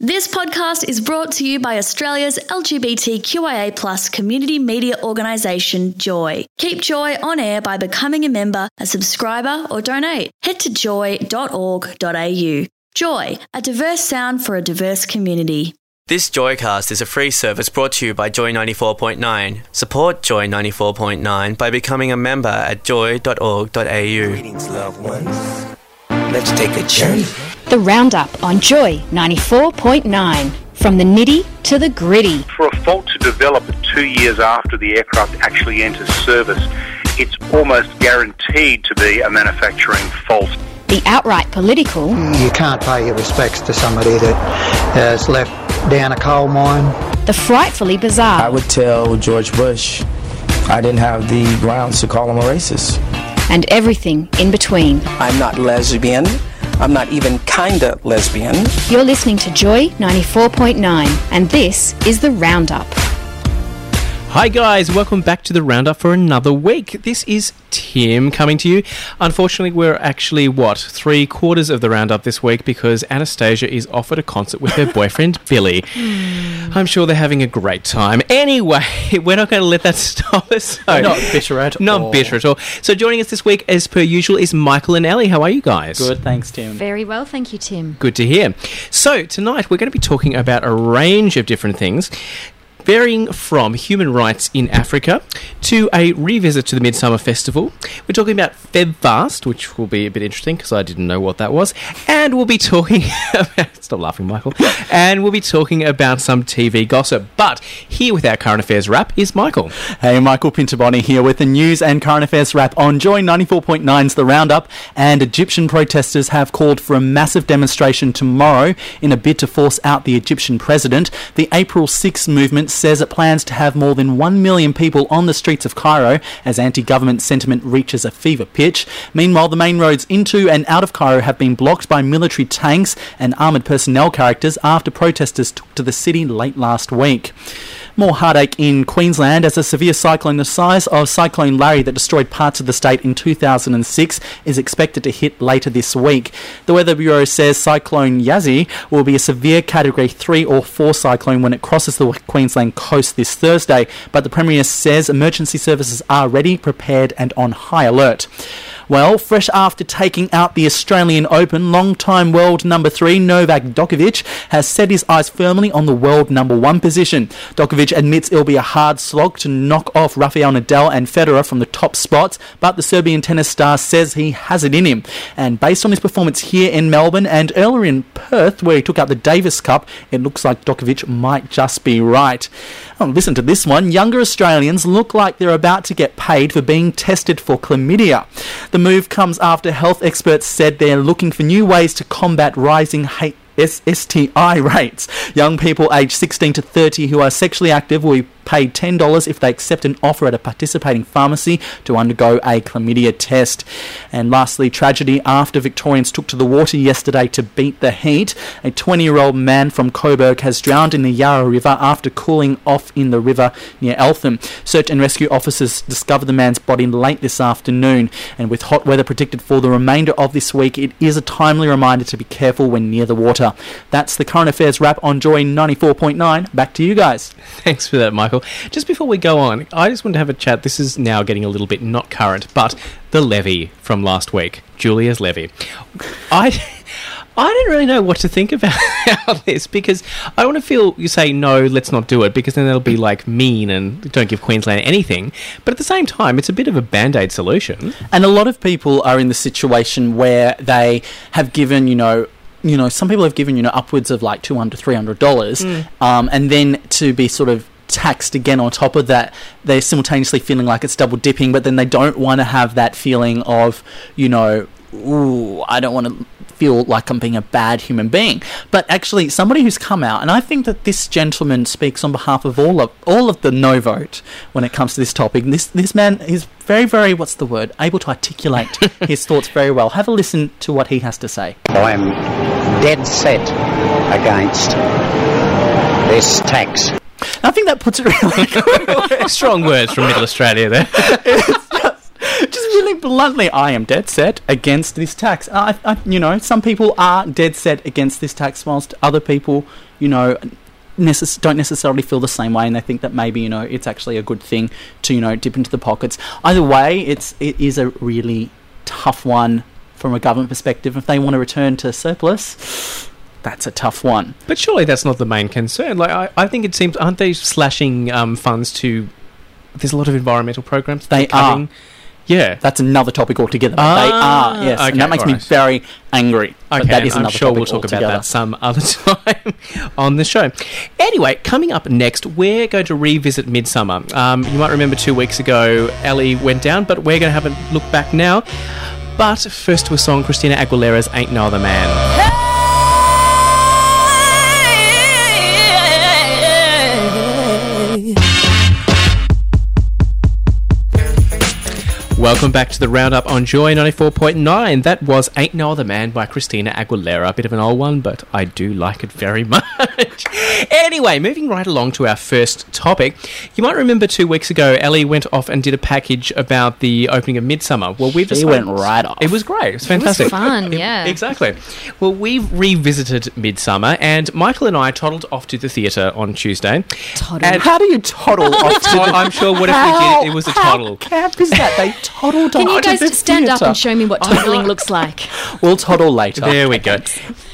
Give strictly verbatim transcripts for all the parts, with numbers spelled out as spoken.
This podcast is brought to you by Australia's L G B T Q I A plus community media organisation, Joy. Keep Joy on air by becoming a member, a subscriber or donate. Head to joy dot org dot a u. Joy, a diverse sound for a diverse community. This Joycast is a free service brought to you by Joy ninety-four point nine. Support Joy ninety-four point nine by becoming a member at joy dot org dot a u. Greetings, loved ones. Let's take a journey. The Roundup on Joy ninety-four point nine. From the nitty to the gritty. For a fault to develop two years after the aircraft actually enters service, it's almost guaranteed to be a manufacturing fault. The outright political. You can't pay your respects to somebody that has left down a coal mine. The frightfully bizarre. I would tell George Bush I didn't have the grounds to call him a racist. And everything in between. I'm not lesbian. I'm not even kinda lesbian. You're listening to Joy ninety-four point nine, and this is The Roundup. Hi guys, welcome back to The Roundup for another week. This is Tim coming to you. Unfortunately, we're actually, what, three quarters of The Roundup this week because Anastasia is off at a concert with her boyfriend, Billy. I'm sure they're having a great time. Anyway, we're not going to let that stop us. So, not bitter at all. Not bitter at all. So joining us this week, as per usual, is Michael and Ellie. How are you guys? Good, thanks, Tim. Very well, thank you, Tim. Good to hear. So tonight, we're going to be talking about a range of different things, varying from human rights in Africa to a revisit to the Midsummer Festival. We're talking about FebFast, which will be a bit interesting because I didn't know what that was. And we'll be talking about... Stop laughing, Michael. And we'll be talking about some T V gossip. But here with our current affairs wrap is Michael. Hey, Michael Pintaboni here with the news and current affairs wrap on Joy ninety-four point nine's The Roundup. And Egyptian protesters have called for a massive demonstration tomorrow in a bid to force out the Egyptian president. The April sixth movement says it plans to have more than one million people on the streets of Cairo as anti-government sentiment reaches a fever pitch. Meanwhile, the main roads into and out of Cairo have been blocked by military tanks and armoured personnel characters after protesters took to the city late last week. More heartache in Queensland as a severe cyclone the size of Cyclone Larry that destroyed parts of the state in two thousand six is expected to hit later this week. The Weather Bureau says Cyclone Yazzie will be a severe Category three or four cyclone when it crosses the Queensland coast this Thursday, but the Premier says emergency services are ready, prepared and on high alert. Well, fresh after taking out the Australian Open, long-time world number three Novak Djokovic has set his eyes firmly on the world number one position. Djokovic admits it'll be a hard slog to knock off Rafael Nadal and Federer from the top spots, but the Serbian tennis star says he has it in him. And based on his performance here in Melbourne and earlier in Perth, where he took out the Davis Cup, it looks like Djokovic might just be right. Oh, listen to this one. Younger Australians look like they're about to get paid for being tested for chlamydia. The move comes after health experts said they're looking for new ways to combat rising hate S T I rates. Young people aged sixteen to thirty who are sexually active will be paid ten dollars if they accept an offer at a participating pharmacy to undergo a chlamydia test. And lastly, tragedy after Victorians took to the water yesterday to beat the heat. A twenty-year-old man from Coburg has drowned in the Yarra River after cooling off in the river near Eltham. Search and rescue officers discovered the man's body late this afternoon. And with hot weather predicted for the remainder of this week, it is a timely reminder to be careful when near the water. That's the current affairs wrap on Joy ninety-four point nine. Back to you guys. Thanks for that, Michael. Just before we go on, I just want to have a chat. This is now getting a little bit not current, but the levy from last week, Julia's levy. I... I don't really know what to think about this because I want to feel you say no, let's not do it, because then it'll be like mean and don't give Queensland anything. But at the same time, it's a bit of a band-aid solution. And a lot of people are in the situation where they have given, you know, you know, some people have given, you know, upwards of like two hundred dollars, three hundred dollars, mm. um, and then to be sort of taxed again on top of that, they're simultaneously feeling like it's double dipping, but then they don't want to have that feeling of, you know, ooh, I don't want to feel like I'm being a bad human being. But actually, somebody who's come out, and I think that this gentleman speaks on behalf of all of all of the no vote when it comes to this topic. This this man is very, very, what's the word, able to articulate his thoughts very well. Have a listen to what he has to say. I am dead set against this tax. I think that puts it really good. Strong words from Middle Australia there. It's just, just really bluntly, I am dead set against this tax. I, I, you know, some people are dead set against this tax, whilst other people, you know, necess- don't necessarily feel the same way, and they think that maybe, you know, it's actually a good thing to, you know, dip into the pockets. Either way, it's it is a really tough one from a government perspective. If they want to return to surplus, that's a tough one. But surely that's not the main concern. Like, I, I think it seems, aren't they slashing um, funds to... There's a lot of environmental programs. They cutting. are. Yeah. That's another topic altogether. Ah, they are, yes. okay, and that makes right. me very angry. But Okay, that is I'm another sure topic we'll talk altogether. about that some other time on the show. Anyway, coming up next, we're going to revisit Midsummer. Um, you might remember two weeks ago, Ellie went down, but we're going to have a look back now. But first to a song, Christina Aguilera's Ain't No Other Man. Welcome back to the Roundup on Joy ninety-four point nine. That was Ain't No Other Man by Christina Aguilera. A bit of an old one, but I do like it very much. Anyway, moving right along to our first topic. You might remember two weeks ago, Ellie went off and did a package about the opening of Midsummer. Well, we've She decided- went right off. It was great. It was fantastic. It was fun, It- yeah. Exactly. Well, we've revisited Midsummer, and Michael and I toddled off to the theatre on Tuesday. Toddle. And- How do you toddle off to the... I'm sure what if we How- did, it was a how toddle. camp is that? They toddled Can off you to guys the stand up theatre. and show me what toddling looks like? We'll toddle later. There we go.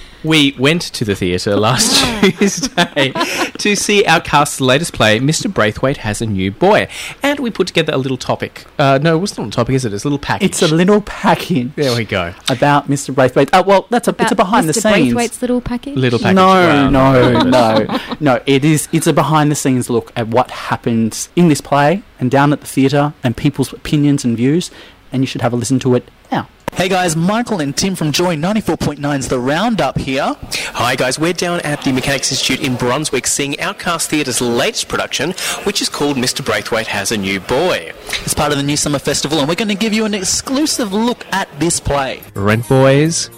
We went to the theatre last Tuesday to see our cast's latest play, Mister Braithwaite Has a New Boy. And we put together a little topic. Uh, no, it's not a topic, is it? It's a little package. It's a little package. There we go. About Mister Braithwaite. Oh, well, that's a, it's a About behind Mister the scenes. Braithwaite's little package? Little package. No, Wow. no, no, no. It is. It's a behind-the-scenes look at what happens in this play and down at the theatre and people's opinions and views. And you should have a listen to it now. Hey guys, Michael and Tim from Joy ninety-four point nine's The Roundup here. Hi guys, we're down at the Mechanics Institute in Brunswick seeing Outcast Theatre's latest production, which is called Mister Braithwaite Has a New Boy. It's part of the New Summer Festival and we're going to give you an exclusive look at this play. Rent boys,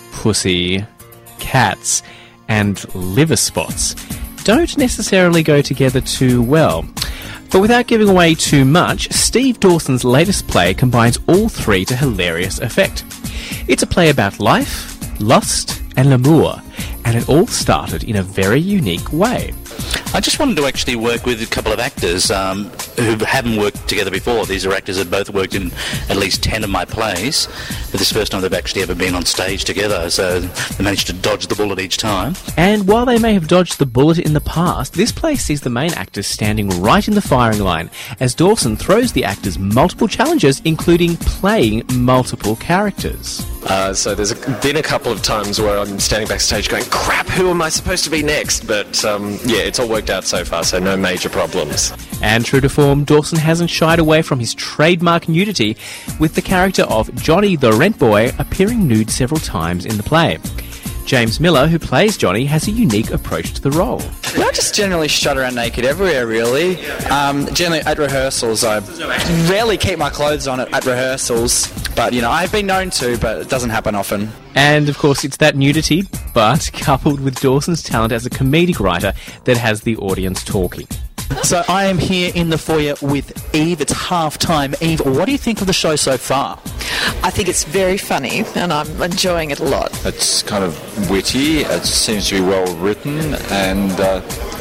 pussy, cats, and liver spots don't necessarily go together too well. But without giving away too much, Steve Dawson's latest play combines all three to hilarious effect. It's a play about life, lust, and l'amour, and it all started in a very unique way. I just wanted to actually work with a couple of actors um, who haven't worked together before. These are actors that both worked in at least ten of my plays, but this first time they've actually ever been on stage together, so they managed to dodge the bullet each time. And while they may have dodged the bullet in the past, this play sees the main actors standing right in the firing line as Dawson throws the actors multiple challenges, including playing multiple characters. Uh, so there's been a couple of times where I'm standing backstage going, crap, who am I supposed to be next? But um, yeah, it's all worked out so far, so no major problems. And true to form, Dawson hasn't shied away from his trademark nudity, with the character of Johnny the Rent Boy appearing nude several times in the play. James Miller, who plays Johnny, has a unique approach to the role. I just generally strut around naked everywhere, really. Um, generally at rehearsals, I rarely keep my clothes on at, at rehearsals, but, you know, I've been known to, but it doesn't happen often. And, of course, it's that nudity, but coupled with Dawson's talent as a comedic writer, that has the audience talking. So I am here in the foyer with Eve. It's half time. Eve, what do you think of the show so far? I think it's very funny and I'm enjoying it a lot. It's kind of witty, it seems to be well written, and uh,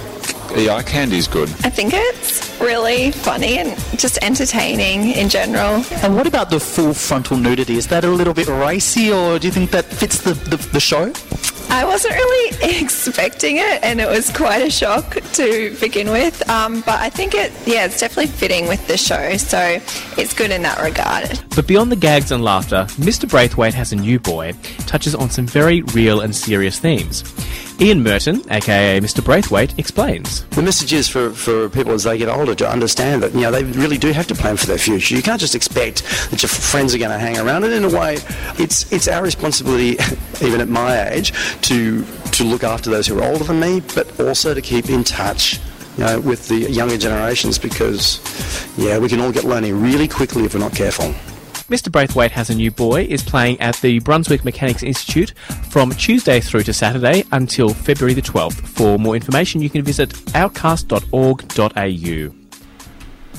the eye candy's good. I think it's really funny and just entertaining in general. And what about the full frontal nudity? Is that a little bit racy, or do you think that fits the, the, the show? I wasn't really expecting it and it was quite a shock to begin with, um, but I think it, yeah, it's definitely fitting with the show, so it's good in that regard. But beyond the gags and laughter, Mister Braithwaite Has a New Boy touches on some very real and serious themes. Ian Merton, aka Mister Braithwaite, explains. The message is for, for people as they get older to understand that, you know, they really do have to plan for their future. You can't just expect that your friends are going to hang around. And in a way, it's it's our responsibility, even at my age, to to look after those who are older than me, but also to keep in touch, you know, with the younger generations, because, yeah, we can all get lonely really quickly if we're not careful. Mister Braithwaite Has a New Boy is playing at the Brunswick Mechanics Institute from Tuesday through to Saturday until February the twelfth. For more information, you can visit outcast dot org dot a u.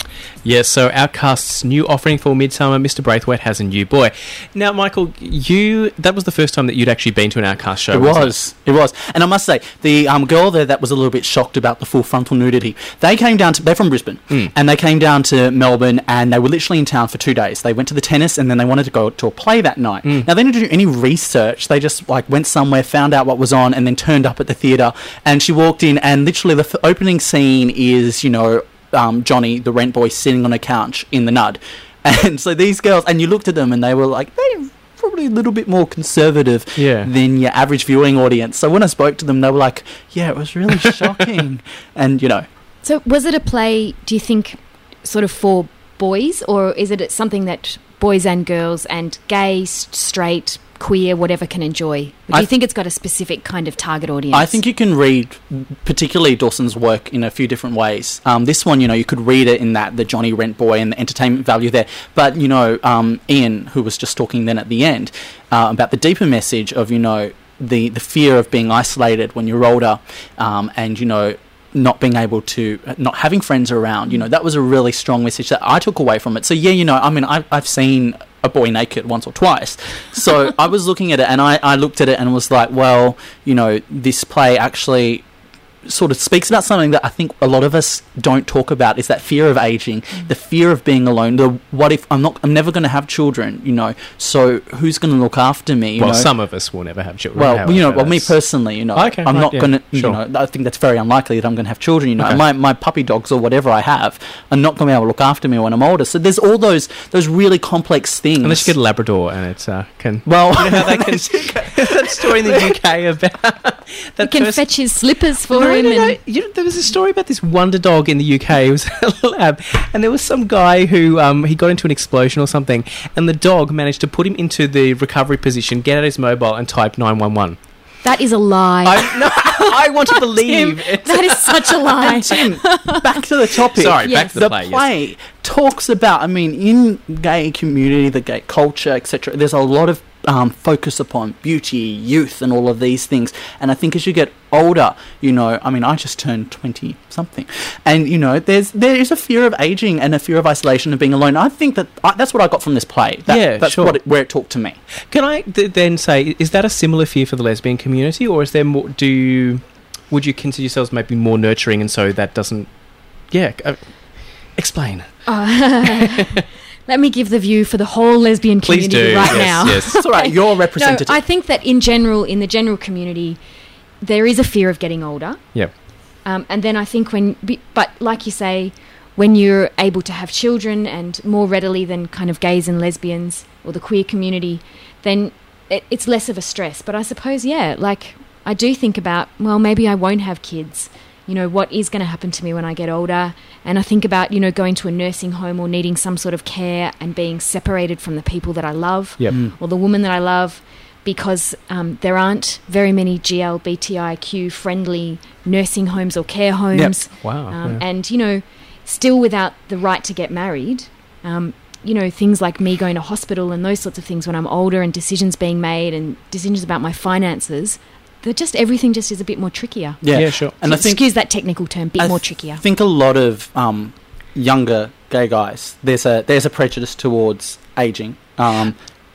Yes, so Outcast's new offering for Midsummer, Mister Braithwaite has a new boy. Now, Michael, you that was the first time that you'd actually been to an Outcast show. It wasn't was. It? it was. And I must say, the um, girl there that was a little bit shocked about the full frontal nudity, they came down to, they're from Brisbane, Mm. and they came down to Melbourne, and they were literally in town for two days. They went to the tennis, and then they wanted to go to a play that night. Mm. Now, they didn't do any research. They just, like, went somewhere, found out what was on, and then turned up at the theatre. And she walked in, and literally the f- opening scene is, you know, Um, Johnny, the rent boy, sitting on a couch in the Nud. And so these girls, and you looked at them and they were like, they're probably a little bit more conservative Yeah. than your average viewing audience. So when I spoke to them, they were like, yeah, it was really shocking. And, you know. So was it a play, do you think, sort of for boys, or is it something that boys and girls and gay, s- straight, queer, whatever can enjoy? Or do I you think it's got a specific kind of target audience? I think you can read particularly Dawson's work in a few different ways. Um, this one, you know, you could read it in that the Johnny Rent Boy and the entertainment value there. But, you know, um, Ian, who was just talking then at the end uh, about the deeper message of, you know, the, the fear of being isolated when you're older um, and, you know, not being able to, not having friends around, you know, that was a really strong message that I took away from it. So, yeah, you know, I mean, I, I've seen a boy naked once or twice. So I was looking at it and I, I looked at it and was like, well, you know, this play actually sort of speaks about something that I think a lot of us don't talk about, is that fear of aging, mm. the fear of being alone, the what if I'm not I'm never going to have children, you know, so who's going to look after me, you well, know? some of us will never have children. Well, however, you know, well, me that's- personally, you know, Okay, I'm right, not yeah, going to, sure. you know, I think that's very unlikely that I'm going to have children, you know, Okay. my, my puppy dogs or whatever I have are not going to be able to look after me when I'm older. So there's all those those really complex things. Unless you get a Labrador and it uh, can... Well, you know how they can... that story in the U K about... that You can first- fetch his slippers for no, him. No, no. and You know, there was a story about this wonder dog in the U K. It was a lab, and there was some guy who um, he got into an explosion or something, and the dog managed to put him into the recovery position, get out his mobile, and type nine one one. That is a lie. I, no, I want to believe Tim, that is such a lie. And Tim, back to the topic. Sorry, back to the, the play. play yes. talks about, I mean, in gay community, the gay culture, et cetera, there's a lot of um, focus upon beauty, youth, and all of these things. And I think as you get older, you know, I mean, I just turned twenty something, and you know, there's there is a fear of aging and a fear of isolation and being alone. I think that I, that's what I got from this play. That, Yeah, that's sure. what it, where it talked to me. Can I th- then say, is that a similar fear for the lesbian community, or is there more? Do you, would you consider yourselves maybe more nurturing, and so that doesn't? Yeah, uh, explain. Uh, let me give the view for the whole lesbian Please community do, right yes, now. yes. That's all right. You're representative. No, I think that in general, in the general community, there is a fear of getting older. Yeah. Um, and then I think when, be- but like you say, when you're able to have children and more readily than kind of gays and lesbians or the queer community, then it, it's less of a stress. But I suppose, yeah, like I do think about, well, maybe I won't have kids. You know, what is going to happen to me when I get older? And I think about, you know, going to a nursing home or needing some sort of care and being separated from the people that I love Yep. Mm. or the woman that I love, because um, there aren't very many G L B T I Q friendly nursing homes or care homes. Wow. Um, yeah. And, you know, still without the right to get married, um, you know, things like me going to hospital and those sorts of things when I'm older and decisions being made and decisions about my finances, they're just everything just is a bit more trickier. Yeah, Yeah, sure. And I think Excuse that technical term, bit I more th- trickier. I think a lot of um, younger gay guys, there's a there's a prejudice towards aging, um,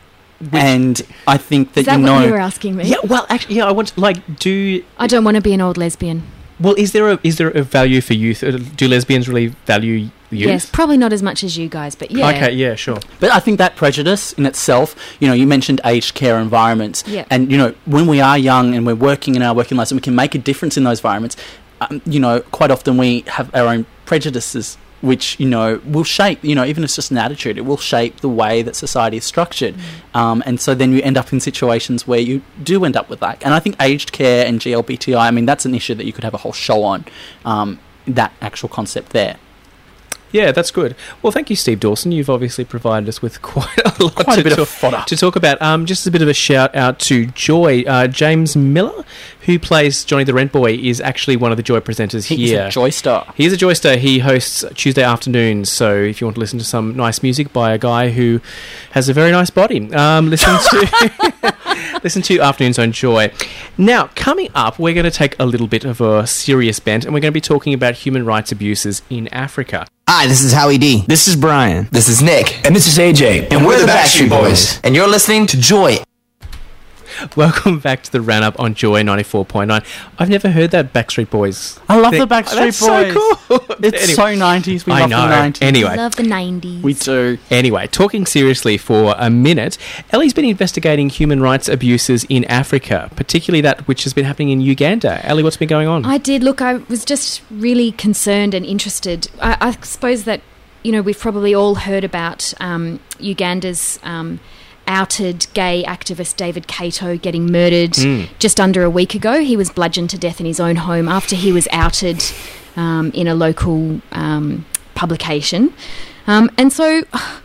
and I think that, Is that you what know. you were asking me? Yeah, well, actually, yeah, I want to, like, do... I don't want to be an old lesbian. Well, is there a is there a value for youth? Uh, Do lesbians really value youth? Yes, probably not as much as you guys, but yeah. Okay, yeah, sure. But I think that prejudice in itself, you know, you mentioned aged care environments, Yeah. and you know, when we are young and we're working in our working lives and we can make a difference in those environments, um, you know, quite often we have our own prejudices, which, you know, will shape, you know, even if it's just an attitude, it will shape the way that society is structured. Mm. Um, and so then you end up in situations where you do end up with that. And I think aged care and G L B T I, I mean, that's an issue that you could have a whole show on, um, that actual concept there. Yeah, that's good. Well, thank you, Steve Dawson. You've obviously provided us with quite a lot Quite to, a bit talk, of fodder. to talk about. Um, just a bit of a shout out to Joy. Uh, James Miller, who plays Johnny the Rent Boy, is actually one of the Joy presenters He's here. a Joy star. He is a Joy star. He hosts Tuesday afternoons. So if you want to listen to some nice music by a guy who has a very nice body, um, listen to Listen to Afternoons on Joy. Now, coming up, we're going to take a little bit of a serious bent, and we're going to be talking about human rights abuses in Africa. Hi, this is Howie D. This is Brian. This is Nick. And this is A J. And, and we're, we're the Backstreet, Backstreet Boys. Boys. And you're listening to Joy. Welcome back to the Roundup on Joy ninety-four point nine. I've never heard that Backstreet Boys I love thing. the Backstreet That's Boys. so cool. It's Anyway. so nineties. We I love know. the nineties. Anyway. I love the nineties. We do. Anyway, talking seriously for a minute, Ellie's been investigating human rights abuses in Africa, particularly that which has been happening in Uganda. Ellie, what's been going on? I did. Look, I was just really concerned and interested. I, I suppose that, you know, we've probably all heard about um, Uganda's um, outed gay activist David Kato getting murdered Mm. just under a week ago. He was bludgeoned to death in his own home after he was outed um, in a local um, publication. Um, and so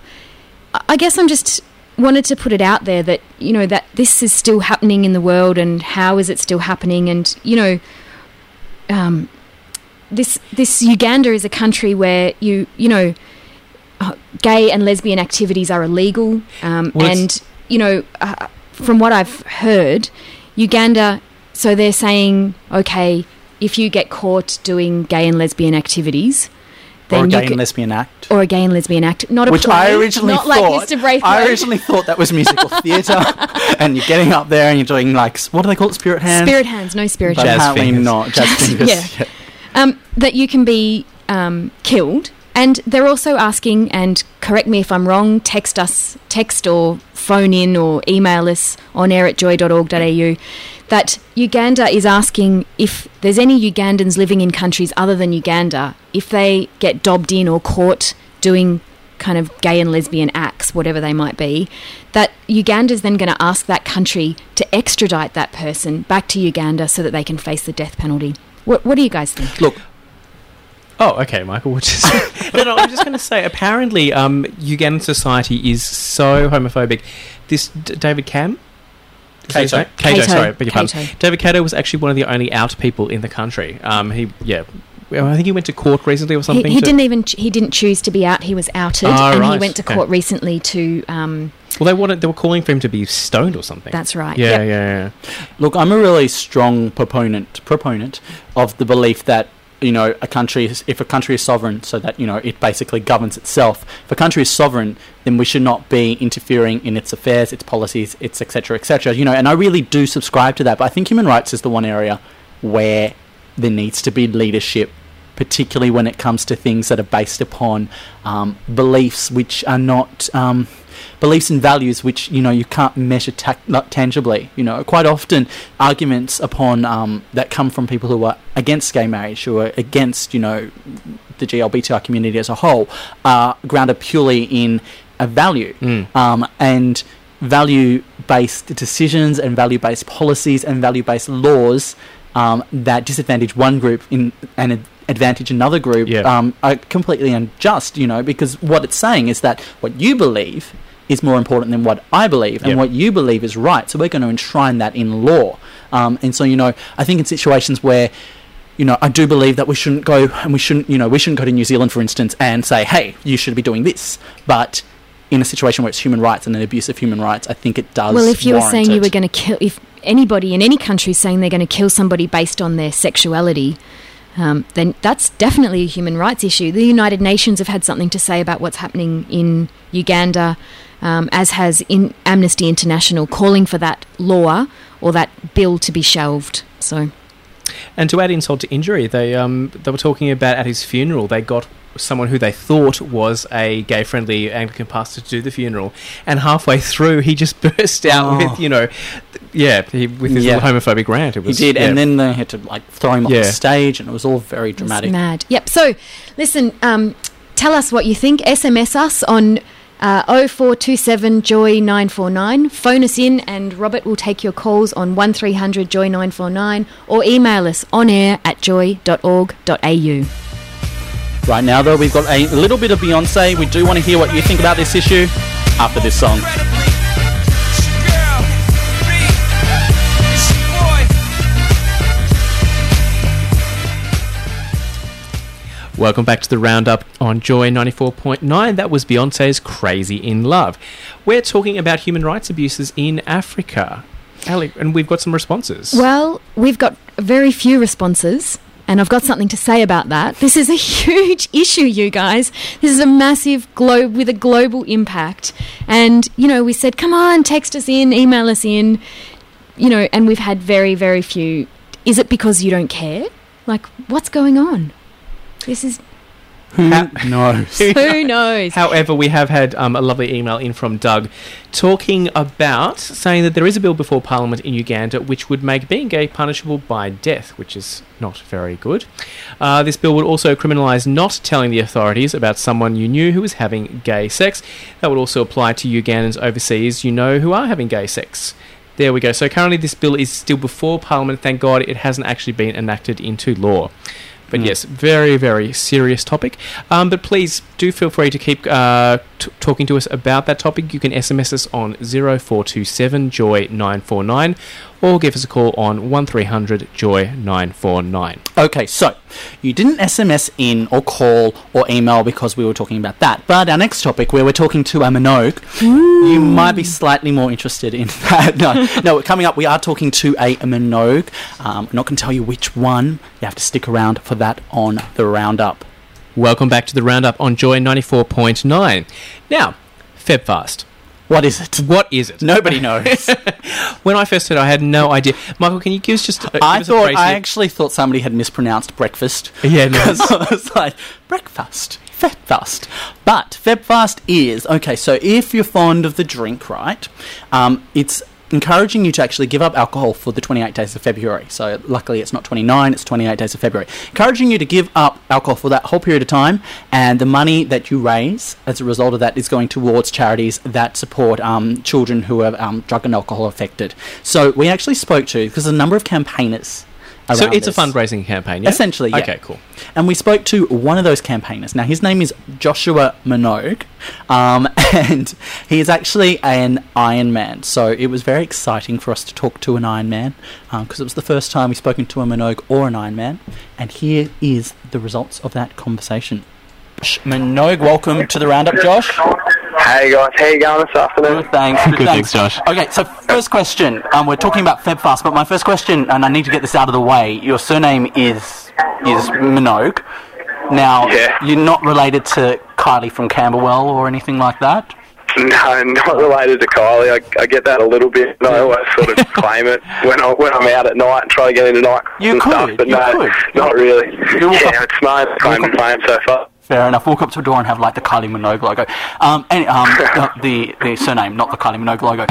I guess I'm just wanted to put it out there that, you know, that this is still happening in the world, and how is it still happening? And, you know, um, this this Uganda is a country where you you know uh, gay and lesbian activities are illegal, um, Well, it's- and you know uh, from what I've heard, Uganda. So they're saying, okay, if you get caught doing gay and lesbian activities, then Or a you gay get- and lesbian act. or a gay and lesbian act, not a Which play, I originally not thought. like Mister Braithwaite. I originally thought that was musical theatre, and you're getting up there and you're doing like what do they call it? Spirit hands. Spirit hands, no spirit But hands. apparently not. Jazz fingers. Yeah. Um, that you can be um, killed. And they're also asking, and correct me if I'm wrong, text us, text or phone in or email us on air at joy dot org dot a u, that Uganda is asking if there's any Ugandans living in countries other than Uganda, if they get dobbed in or caught doing kind of gay and lesbian acts, whatever they might be, that Uganda's then going to ask that country to extradite that person back to Uganda so that they can face the death penalty. What, what do you guys think? Look. Oh, okay, Michael. We'll just no, no. I'm just going to say. Apparently, um, Ugandan society is so homophobic. This D- David Cam, Kato. Kato. Kato. Kato. Sorry, beg your pardon. Kato. David Kato was actually one of the only out people in the country. Um, he, yeah, well, I think he went to court recently or He, something. he to- didn't even ch- he didn't choose to be out. He was outed, Ah, and he right. went to Okay. court recently to. Um, Well, they wanted. They were calling for him to be stoned or something. That's right. Yeah, Yep. yeah, yeah. Look, I'm a really strong proponent proponent of the belief that, you know, a country is, if a country is sovereign, so that, you know, it basically governs itself. If a country is sovereign, then we should not be interfering in its affairs, its policies, its et cetera, et cetera. You know, and I really do subscribe to that. But I think human rights is the one area where there needs to be leadership, particularly when it comes to things that are based upon um, beliefs which are not. Um, beliefs and values which, you know, you can't measure ta- not tangibly. You know, quite often arguments upon um, that come from people who are against gay marriage, who are against, you know, the G L B T I community as a whole, are grounded purely in a value. Mm. Um, and value-based decisions and value-based policies and value-based laws um, that disadvantage one group in and ad- advantage another group Yeah. um, are completely unjust, you know, because what it's saying is that what you believe is more important than what I believe, and Yep. what you believe is right. So we're going to enshrine that in law. Um, and so, you know, I think in situations where, you know, I do believe that we shouldn't go, and we shouldn't, you know, we shouldn't go to New Zealand, for instance, and say, hey, you should be doing this. But in a situation where it's human rights and an abuse of human rights, I think it does. well, if you were warrant saying you it. were going to kill, if anybody in any country is saying they're going to kill somebody based on their sexuality, um, then that's definitely a human rights issue. The United Nations have had something to say about what's happening in Uganda, um, as has in Amnesty International, calling for that law or that bill to be shelved. So, And to add insult to injury, they um they were talking about at his funeral. They got someone who they thought was a gay-friendly Anglican pastor to do the funeral, and halfway through he just burst out Oh. with, you know, th- yeah, he, with his Yeah. little homophobic rant. It He was, did, yeah. and then they had to like throw him off Yeah. the stage, and it was all very it's dramatic. mad. Yep. So, listen, um, tell us what you think. S M S us on uh, oh four two seven joy nine four nine. Phone us in, and Robert will take your calls on one three hundred joy nine four nine, or email us on air at joy dot org dot a u. Right now, though, we've got a little bit of Beyonce. We do want to hear what you think about this issue after this song. Welcome back to the Roundup on Joy ninety-four point nine. That was Beyonce's Crazy in Love. We're talking about human rights abuses in Africa. Ali, and we've got some responses. Well, we've got very few responses, and I've got something to say about that. This is a huge issue, you guys. This is a massive globe with a global impact. And, you know, we said, come on, text us in, email us in, you know, and we've had very, very few. Is it because you don't care? Like, what's going on? This is... Who knows? Who knows? However, we have had um, a lovely email in from Doug talking about saying that there is a bill before Parliament in Uganda which would make being gay punishable by death, which is not very good. Uh, this bill would also criminalise not telling the authorities about someone you knew who was having gay sex. That would also apply to Ugandans overseas you know who are having gay sex. There we go. So currently this bill is still before Parliament. Thank God it hasn't actually been enacted into law. But Mm. yes, very, very serious topic. Um, but please do feel free to keep uh, t- talking to us about that topic. You can S M S us on zero four two seven joy nine four nine or give us a call on one three hundred joy nine four nine. Okay, so you didn't S M S in or call or email because we were talking about that. But our next topic, where we're talking to a Minogue, you might be slightly more interested in that. No, no, coming up, we are talking to a Minogue. Um, I'm not going to tell you which one. You have to stick around for that on the Roundup. Welcome back to the Roundup on Joy ninety-four point nine. Now, FebFast. What is it? What is it? Nobody knows. When I first heard it, I had no idea. Michael, can you give us just a, give I us a thought phrase I here? actually thought somebody had mispronounced breakfast. Yeah, no. Because I was like, breakfast, FebFast. But FebFast is, okay, so if you're fond of the drink, right, um, it's encouraging you to actually give up alcohol for the twenty-eight days of February. So luckily it's not twenty-nine, it's twenty-eight days of February. Encouraging you to give up alcohol for that whole period of time, and the money that you raise as a result of that is going towards charities that support um, children who are um, drug and alcohol affected. So we actually spoke to, because there's a number of campaigners around So it's this. a fundraising campaign, yeah? Essentially, yeah. Okay, cool. And we spoke to one of those campaigners. Now, his name is Joshua Minogue, um, and he is actually an Iron Man. So it was very exciting for us to talk to an Iron Man, because um, it was the first time we've spoken to a Minogue or an Iron Man. And here is the results of that conversation. Josh Minogue, welcome to the Roundup, Josh. Hey guys, how you going this afternoon? Good, thanks. Good, thanks. Josh. Okay, so first question. Um, we're talking about FebFast, but my first question, and I need to get this out of the way. Your surname is is Minogue. Now, Yeah. you're not related to Kylie from Camberwell or anything like that? No, not related to Kylie. I, I get that a little bit, and I always sort of claim it when, I, when I'm out at night and try to get into night You and could, stuff, but you no, could. not really. You walk Yeah, up- it's my claim to fame so far. Fair enough. Walk up to a door and have like the Kylie Minogue logo. Um, and, um, the, the surname, not the Kylie Minogue logo.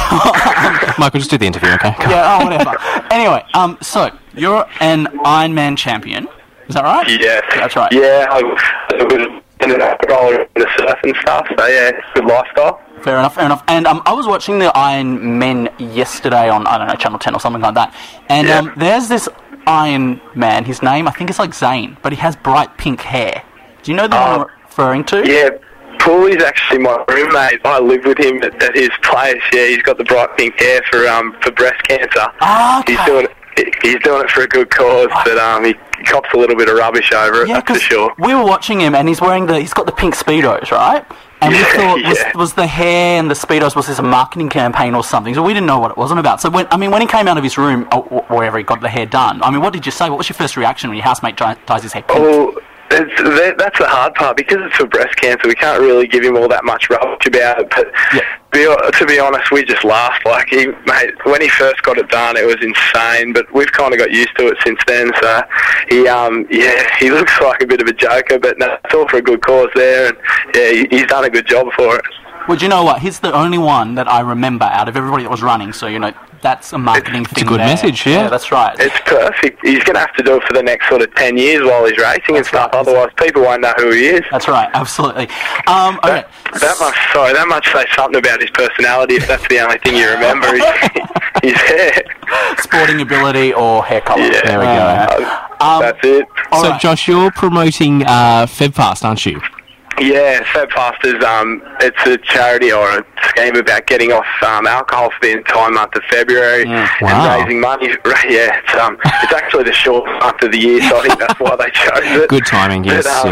Now, Michael, just do the interview, okay? yeah, oh, whatever. Anyway, um, so you're an Ironman champion. Is that right? Yes. That's right. Yeah, I was in an roller in the surf and stuff, so yeah, good lifestyle. Fair enough, fair enough. And um, I was watching the Iron Men yesterday on, I don't know, Channel ten or something like that. And Yeah. um, there's this Iron Man, his name, I think it's like Zane, but he has bright pink hair. Do you know the one I'm referring to? Yeah, Paulie's actually my roommate. I live with him at, at his place. Yeah, he's got the bright pink hair for um for breast cancer. Ah, okay. He's doing it. He's doing it for a good cause, but um he cops a little bit of rubbish over it. Yeah, that's for 'cause sure. we were watching him, and he's wearing the, he's got the pink Speedos, right? And we Yeah, thought, was, yeah. was the hair and the Speedos, was this a marketing campaign or something? So we didn't know what it wasn't about. So when, I mean, when he came out of his room, or wh- wherever he got the hair done, I mean, what did you say? What was your first reaction when your housemate dye- dyes his hair pink? Well, it's, that, that's the hard part, because it's for breast cancer. We can't really give him all that much rubbish about it. But be, to be honest, we just laughed. Like, he, mate, when he first got it done, it was insane. But we've kind of got used to it since then. So he, um, yeah, he looks like a bit of a joker, but no, it's all for a good cause there. And yeah, he, he's done a good job for it. Well, do you know what? He's the only one that I remember out of everybody that was running. So, you know, that's a marketing thing. a good there. message, yeah. that's right. It's perfect. He's going to have to do it for the next sort of ten years while he's racing and stuff. Otherwise, people won't know who he is. That's right, absolutely. Um, okay. That, that must, sorry, that must say something about his personality if that's the only thing you remember. His, his hair. Sporting ability or hair colour. Yeah. There we go. Um, That's it. So, Josh, you're promoting uh, FebFast, aren't you? Yeah, FebFast is um, it's a charity or a scheme about getting off um, alcohol for the entire month of February and Wow. raising money. Yeah, it's um, it's actually the shortest month of the year, so I think that's why they chose it. Good timing, yes, But, um, yeah.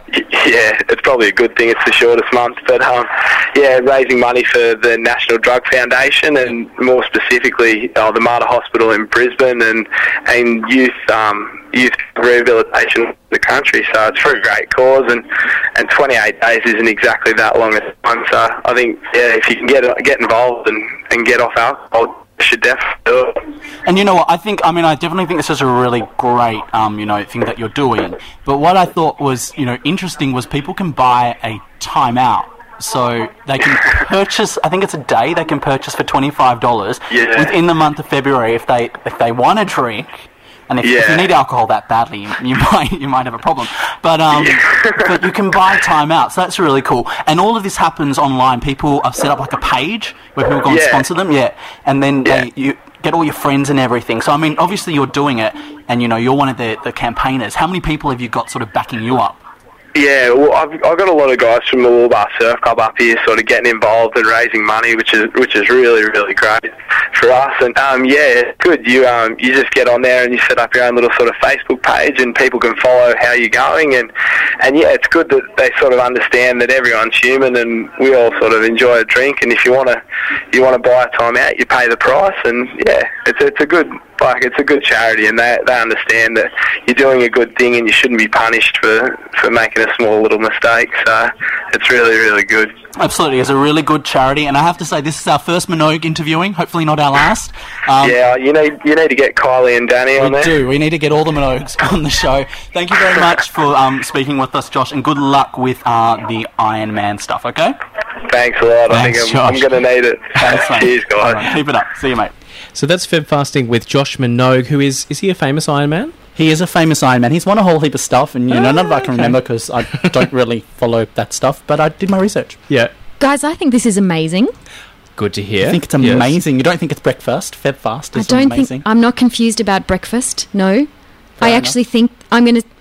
Yeah, it's probably a good thing it's the shortest month, but um, yeah, raising money for the National Drug Foundation and more specifically uh, the Mater Hospital in Brisbane and and youth um, youth rehabilitation in the country. So it's for a great cause, and, and twenty-eight days isn't exactly that long a time. So I think yeah, if you can get get involved and, and get off alcohol, you should definitely do it. And you know what, I think, I mean, I definitely think this is a really great, um, you know, thing that you're doing. But what I thought was, you know, interesting was people can buy a timeout. So they can purchase, I think it's a day, they can purchase for twenty-five dollars yeah. within the month of February if they if they want to drink. And if, yeah. if you need alcohol that badly, you, you might you might have a problem. But um, yeah. but you can buy time out, so that's really cool. And all of this happens online. People have set up like a page where people go and yeah. sponsor them, yeah. And then yeah. they, you get all your friends and everything. So I mean, obviously you're doing it, and you know you're one of the, the campaigners. How many people have you got sort of backing you up? Yeah, well, I've, I've got a lot of guys from the Woolbar Surf Club up here sort of getting involved and raising money, which is which is really, really great for us. And, um, yeah, it's good. You um, you just get on there and you set up your own little sort of Facebook page and people can follow how you're going. And, and yeah, it's good that they sort of understand that everyone's human and we all sort of enjoy a drink. And if you want to you want to buy a time out, you pay the price. And, yeah, it's, it's a good... Like, it's a good charity, and they they understand that you're doing a good thing and you shouldn't be punished for, for making a small little mistake. So it's really, really good. Absolutely, it's a really good charity, and I have to say this is our first Minogue interviewing. Hopefully, not our last. Um, yeah, you need you need to get Kylie and Danny on we there. We do. We need to get all the Minogues on the show. Thank you very much for um, speaking with us, Josh, and good luck with uh, the Iron Man stuff. Okay. Thanks a lot. Thanks, I think I'm, I'm going to need it. Thanks, mate. Cheers, guys. Right, keep it up. See you, mate. So that's Feb Fasting with Josh Minogue, who is, is he a famous Ironman? He is a famous Ironman. He's won a whole heap of stuff, and you know, oh, none of I can okay. remember because I don't really follow that stuff, but I did my research. Yeah. Guys, I think this is amazing. Good to hear. I think it's amazing. Yes. You don't think it's breakfast? Feb Fast is I don't amazing. think... I'm not confused about breakfast, no. Fair I enough. actually think I'm going to...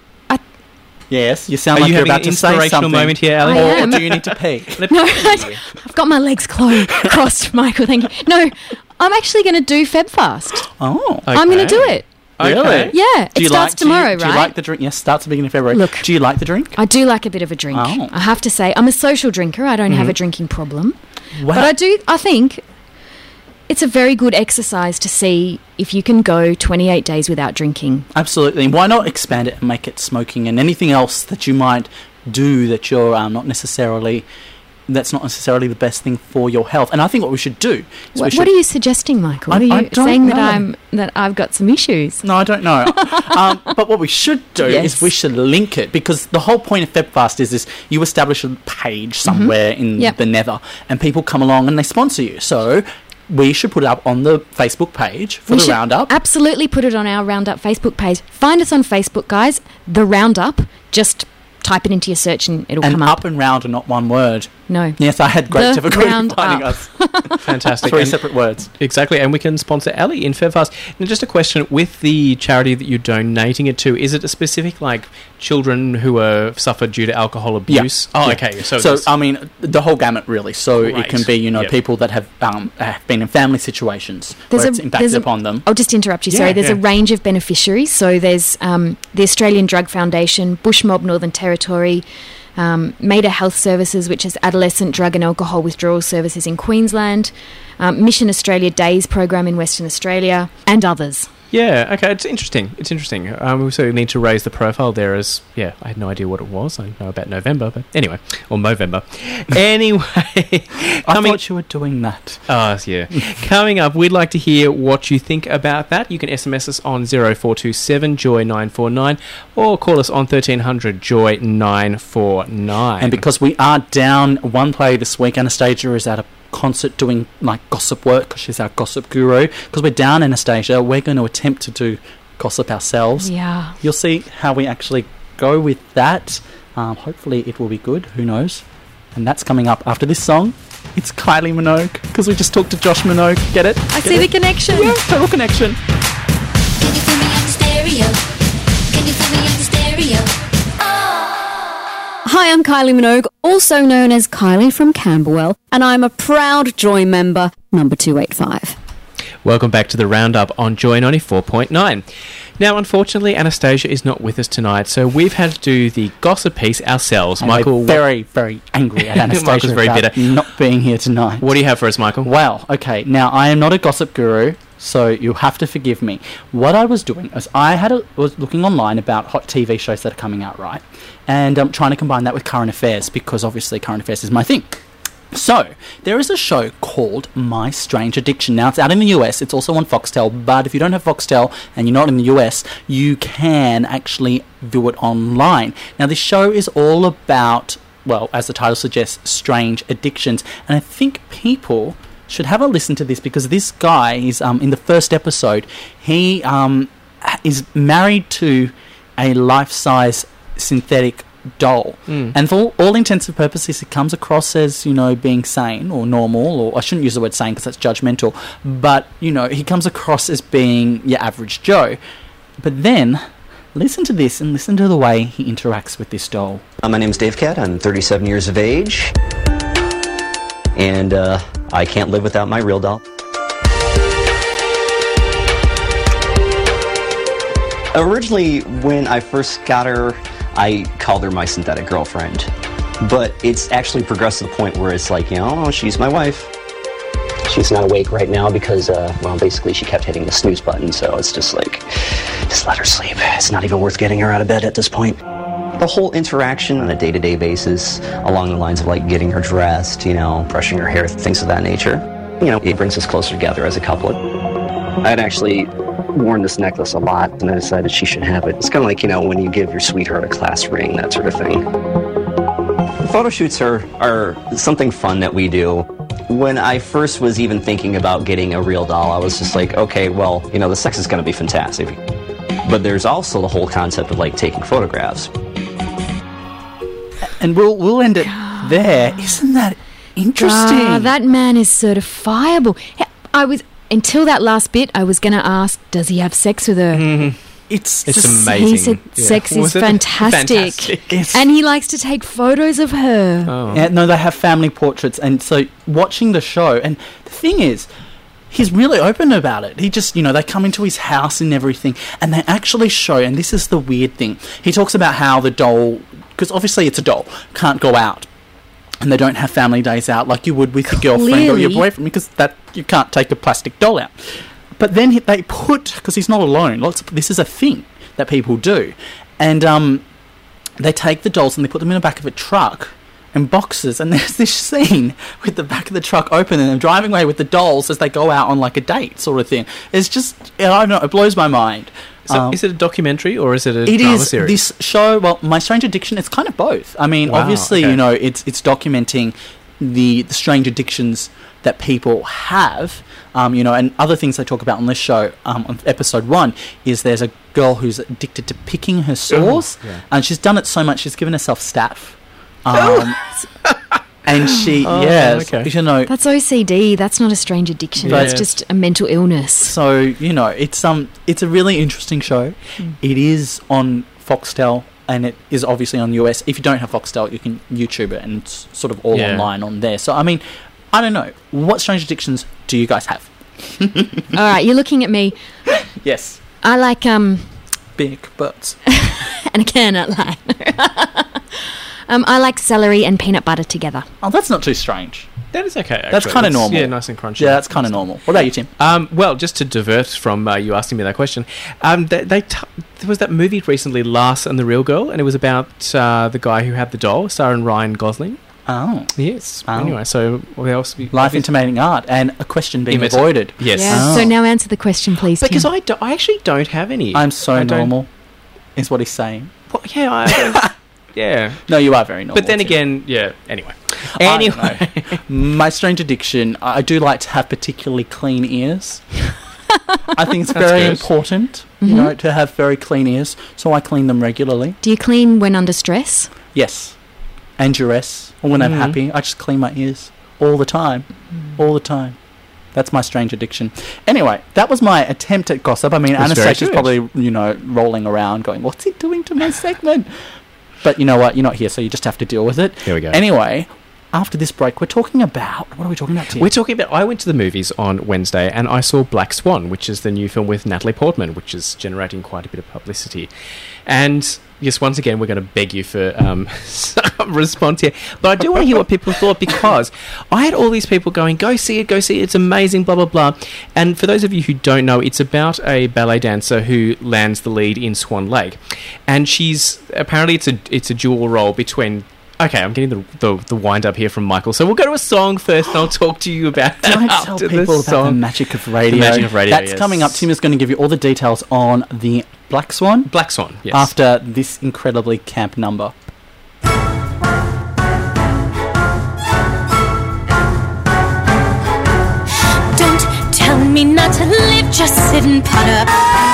Yes, you sound Are like you you're having about an to say something. inspirational moment here, Ali? I or, am. or do you need to pee? No, I, I've got my legs closed, crossed, Michael, thank you. No, I'm actually going to do Feb Fast. Oh. Okay. I'm going to do it. Really? Yeah, Do it you starts like, tomorrow, do you, right? Do you like the drink? Yes, starts at the beginning of February. Look. Do you like the drink? I do like a bit of a drink. Oh. I have to say, I'm a social drinker. I don't Mhm. have a drinking problem. Wow. But I do, I think it's a very good exercise to see if you can go twenty-eight days without drinking. Absolutely. Why not expand it and make it smoking and anything else that you might do that you're um, not necessarily... that's not necessarily the best thing for your health. And I think what we should do is we What, should... what are you suggesting, Michael? I- What are I you don't saying that know. I'm that I've got some issues? No, I don't know. um, but what we should do Yes. is we should link it, because the whole point of FebFast is this: you establish a page somewhere in Yep. the nether, and people come along and they sponsor you. So we should put it up on the Facebook page for We the should roundup. Absolutely put it on our Roundup Facebook page. Find us on Facebook, guys. The Roundup. Just type it into your search and it'll and come up. up. and round are not one word. No. Yes, I had great The difficulty round finding up. us. Fantastic. Three And- separate words. Exactly, and we can sponsor Ali in FebFast. Now, just a question, with the charity that you're donating it to, is it a specific, like, children who are suffered due to alcohol abuse? Yeah. Oh, Yeah. okay. So, So, there's- I mean, the whole gamut, really. So Right. it can be, you know, Yep. people that have, um, have been in family situations where it's impacted there's a- upon them. I'll just interrupt you. Yeah, Sorry. There's a yeah. range of beneficiaries. So there's um, the Australian Drug Foundation, Bush Mob Northern Territory, um, Mater Health Services, which is adolescent drug and alcohol withdrawal services in Queensland, um, Mission Australia Days program in Western Australia, and others. yeah, okay, it's interesting. It's interesting. Um, we sort of need to raise the profile there as, yeah, I had no idea what it was. I know about November, but anyway, or Movember. Anyway. I thought you were doing that. Oh, yeah. Coming up, we'd like to hear what you think about that. You can S M S us on zero four two seven joy nine four nine or call us on thirteen hundred joy nine four nine. And because we are down one play this week, Anastasia is at a concert doing like gossip work because she's our gossip guru. Because we're down, Anastasia, we're going to attempt to do gossip ourselves. Yeah. You'll see how we actually go with that. Um, hopefully it will be good. Who knows? And that's coming up after this song. It's Kylie Minogue, because we just talked to Josh Minogue. Get it? I Get see it? the connection. Yeah, total connection. Can you feel me on the stereo? Can you feel me on the stereo? Hi, I'm Kylie Minogue, also known as Kylie from Camberwell, and I'm a proud Joy member, number two eighty-five. Welcome back to the Roundup on Joy ninety-four point nine. Now, unfortunately, Anastasia is not with us tonight, so we've had to do the gossip piece ourselves. And Michael, we're very, very angry at Anastasia Michael's very about bitter. not being here tonight. What do you have for us, Michael? Well, okay, now I am not a gossip guru, so you have to forgive me. What I was doing is I had a, was looking online about hot T V shows that are coming out, right? And I'm trying to combine that with current affairs, because obviously current affairs is my thing. So, there is a show called My Strange Addiction. Now, it's out in the U S, it's also on Foxtel, but if you don't have Foxtel and you're not in the U S, you can actually view it online. Now, this show is all about, well, as the title suggests, strange addictions. And I think people should have a listen to this, because this guy is, um, in the first episode, he um, is married to a life-size synthetic doll, Mm. and for all, all intents and purposes it comes across as, you know, being sane or normal, or I shouldn't use the word sane because that's judgmental, but, you know, he comes across as being your average Joe. But then listen to this, and listen to the way he interacts with this doll. Uh, my name's Dave Cat. I'm thirty-seven years of age, and uh, I can't live without my real doll. Originally, when I first got her, I called her my synthetic girlfriend, but it's actually progressed to the point where it's like, you know, oh, she's my wife. She's not awake right now because, uh, well, basically she kept hitting the snooze button, so it's just like, just let her sleep. It's not even worth getting her out of bed at this point. The whole interaction on a day-to-day basis, along the lines of like getting her dressed, you know, brushing her hair, things of that nature, you know, it brings us closer together as a couple. I'd actually worn this necklace a lot, and I decided she should have it. It's kind of like, you know, when you give your sweetheart a class ring, that sort of thing. Photo shoots are, are something fun that we do. When I first was even thinking about getting a real doll, I was just like, okay, well, you know, the sex is going to be fantastic. But there's also the whole concept of, like, taking photographs. And we'll, we'll end it there. Isn't that interesting? Ah, that man is certifiable. I was... Until that last bit, I was going to ask, does he have sex with her? Mm-hmm. It's It's just- amazing. He said Yeah. sex is Was it? fantastic. Fantastic. And he likes to take photos of her. Oh. Yeah, no, they have family portraits, and so watching the show, and the thing is, he's really open about it. He just, you know, they come into his house and everything, and they actually show, and this is the weird thing, he talks about how the doll, because obviously it's a doll, can't go out, and they don't have family days out like you would with your girlfriend or your Clearly. boyfriend, because that you can't take a plastic doll out. But then he, they put, because he's not alone, lots of, this is a thing that people do, and um, they take the dolls and they put them in the back of a truck in boxes, and there's this scene with the back of the truck open and them driving away with the dolls as they go out on like a date sort of thing. It's just, I don't know, it blows my mind. So Um, is it a documentary or is it a it drama is series? this show. Well, My Strange Addiction. It's kind of both. I mean, Wow, obviously, okay. you know, it's it's documenting the the strange addictions that people have. Um, you know, and other things they talk about on this show. Um, on episode one is there's a girl who's addicted to picking her sores, yeah. and she's done it so much she's given herself staph. Um, and she, Oh, yeah, okay. you know, That's O C D. That's not a strange addiction. Yeah. That's just a mental illness. so you know, it's um, it's a really interesting show. Mm. It is on Foxtel, and it is obviously on U S. If you don't have Foxtel, you can YouTube it, and it's sort of all Yeah. online on there. So I mean, I don't know, what strange addictions do you guys have? All right, you're looking at me. Yes, I like, um, big butts. and I cannot lie. um, I like celery and peanut butter together. Oh, that's not too strange. That is okay. That's actually. kind of It's- normal. Yeah, nice and crunchy. Yeah, that's kind of normal. What about you, Tim? Um, well, just to divert from uh, you asking me that question, um, they, they t- there was that movie recently, Lars and the Real Girl, and it was about uh, the guy who had the doll, starring Ryan Gosling. Oh, Yes. Oh. Anyway, so what else? We, life intimating art, and a question being Imita- avoided. Yes. Yeah. Oh. So now answer the question, please. Because Tim. I, do, I actually don't have any. I'm so I don't- normal, is what he's saying. Well, yeah, I, yeah. No, you are very normal. But then Tim. again, yeah. Anyway. I Anyway. don't know. My strange addiction, I do like to have particularly clean ears. I think it's That's very good. important, you Mhm. know, to have very clean ears. So I clean them regularly. Do you clean when under stress? Yes. And duress. Or when I'm Mhm. happy, I just clean my ears all the time. All the time. That's my strange addiction. Anyway, that was my attempt at gossip. I mean, That's very Anastasia's good. probably, you know, rolling around going, what's he doing to my segment? But you know what? You're not here, so you just have to deal with it. Here we go. Anyway, after this break, we're talking about... What are we talking about, Tim? We're talking about... I went to the movies on Wednesday and I saw Black Swan, which is the new film with Natalie Portman, which is generating quite a bit of publicity. And... yes, once again, we're going to beg you for um, some response here. But I do want to hear what people thought, because I had all these people going, go see it, go see it, it's amazing, blah, blah, blah. And for those of you who don't know, it's about a ballet dancer who lands the lead in Swan Lake. And she's, apparently it's a it's a dual role between... Okay, I'm getting the, the the wind up here from Michael. So we'll go to a song first, and I'll talk to you about that. Don't tell after people the about song. the magic of radio. The magic of radio, That's yes. coming up. Tim is going to give you all the details on the Black Swan. Black Swan, yes. After this incredibly camp number. Don't tell me not to live, just sit and putter.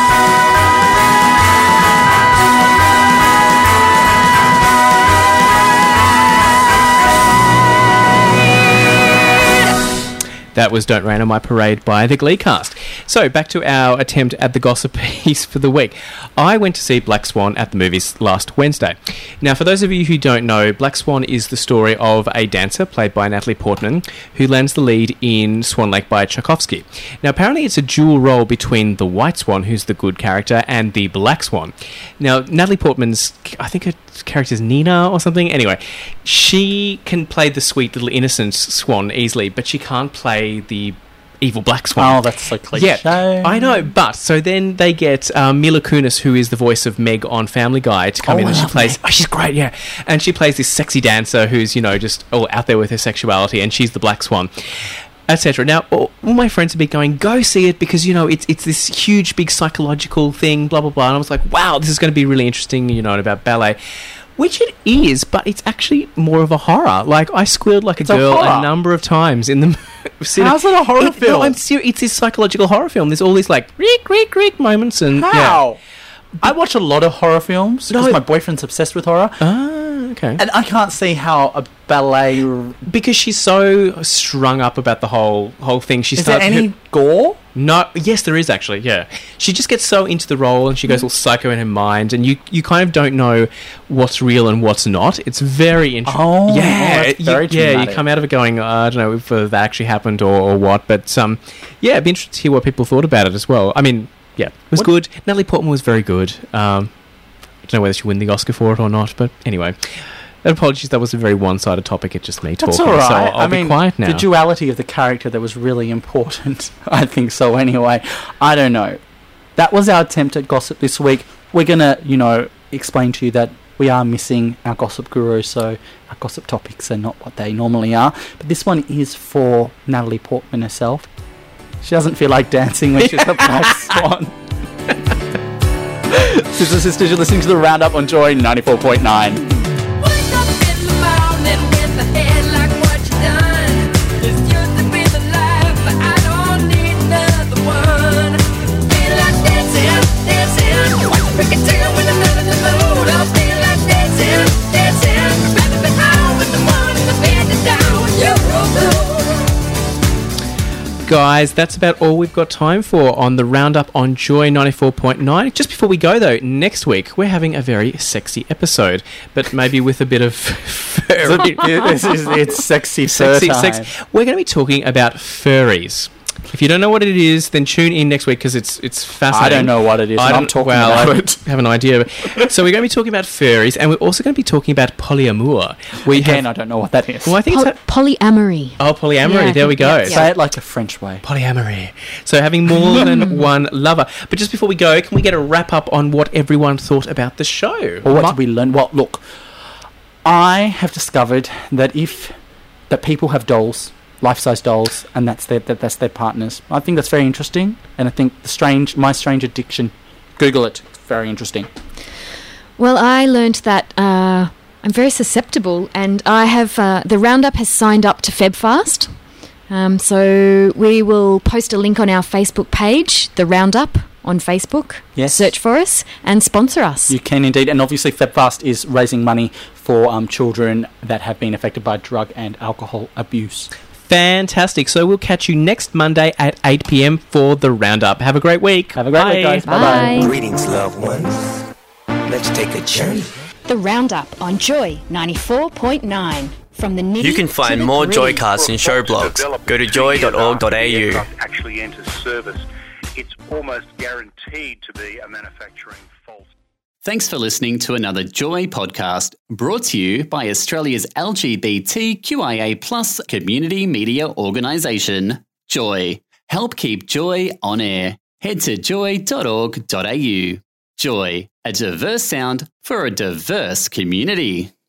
That was Don't Rain on My Parade by the Glee cast. So, back to our attempt at the gossip piece for the week. I went to see Black Swan at the movies last Wednesday. Now, for those of you who don't know, Black Swan is the story of a dancer played by Natalie Portman who lands the lead in Swan Lake by Tchaikovsky. Now, apparently it's a dual role between the White Swan, who's the good character, and the Black Swan. Now, Natalie Portman's, I think her character's Nina or something. Anyway, she can play the sweet little innocent swan easily, but she can't play the evil Black Swan. Oh, that's so cliche. Yeah, I know, but so then they get um, Mila Kunis, who is the voice of Meg on Family Guy, to come Oh, in, and I she love plays... Meg. Oh, she's great, yeah. And she plays this sexy dancer who's, you know, just all out there with her sexuality, and she's the Black Swan, et cetera. Now, all, all my friends have been going, go see it, because, you know, it's it's this huge, big psychological thing, blah, blah, blah. And I was like, wow, this is going to be really interesting, you know, about ballet. Which it is, but it's actually more of a horror. Like, I squealed like a It's a girl a, horror? number of times in the cinema. How's it a horror It- film? No, I'm serious. It's this psychological horror film. There's all these, like, reek, reek, reek moments. And How? I watch a lot of horror films because No. my boyfriend's obsessed with horror. Ah, okay. And I can't see how a ballet... Because she's so strung up about the whole whole thing. She Is there starts any her- gore? No, yes, there is actually. Yeah, she just gets so into the role, and she goes all psycho in her mind, and you, you kind of don't know what's real and what's not. It's very interesting. Oh, yeah, that's you- very yeah. You dramatic. come out of it going, uh, I don't know if uh, that actually happened or, or what, but um, yeah, it'd be interesting to hear what people thought about it as well. I mean, yeah, it was What- good. Natalie Portman was very good. Um, I don't know whether she'll win the Oscar for it or not, but anyway. Apologies, that was a very one-sided topic. It's just me That's talking, all right. so I'll I be mean, quiet now. the duality of the character that was really important. I think so anyway. I don't know. That was our attempt at gossip this week. We're going to, you know, explain to you that we are missing our gossip guru, so our gossip topics are not what they normally are. But this one is for Natalie Portman herself. She doesn't feel like dancing when she's a Black Swan. Sister Sisters, you're listening to the Roundup on Joy ninety-four point nine. Guys, that's about all we've got time for on the Roundup on Joy ninety-four point nine. Just before we go, though, next week we're having a very sexy episode, but maybe with a bit of fur. It's, it's, it's sexy fur sexy time. sex. We're going to be talking about furries. If you don't know what it is, then tune in next week because it's it's fascinating. I don't know what it is, I and I'm don't- talking well, about I it. have an idea. So we're going to be talking about furries, and we're also going to be talking about polyamour. We Again, have, I don't know what that is. well, I think Pol- it's polyamory. oh polyamory. Yeah, I there we think- go. yeah, Say it like a French way. Polyamory. So having more than one lover. But just before we go, can we get a wrap up on what everyone thought about the show? Well, what did we learn? Well, look, I have discovered that if that people have dolls, life-size dolls, and that's their that, that's their partners. I think that's very interesting, and I think the strange, my strange addiction. Google it. It's very interesting. Well, I learned that uh, I'm very susceptible, and I have uh, the Roundup has signed up to FebFast. Um, so we will post a link on our Facebook page, the Roundup on Facebook. Yes. Search for us and sponsor us. You can indeed, and obviously FebFast is raising money for um, children that have been affected by drug and alcohol abuse. Fantastic. So we'll catch you next Monday at eight p.m. for the Roundup. Have a great week. Have a great Bye. week, guys. Bye-bye. Bye. Greetings, loved ones. Let's take a journey. The Roundup on Joy ninety-four point nine. From the nitty You can to find the more gritty. Joycasts and show blogs. Go to joy dot org dot a u. Actually enters service. It's almost guaranteed to be a manufacturing fault. Thanks for listening to another Joy podcast brought to you by Australia's L G B T Q I A plus community media organisation, Joy. Help keep Joy on air. Head to joy dot org dot a u. Joy, a diverse sound for a diverse community.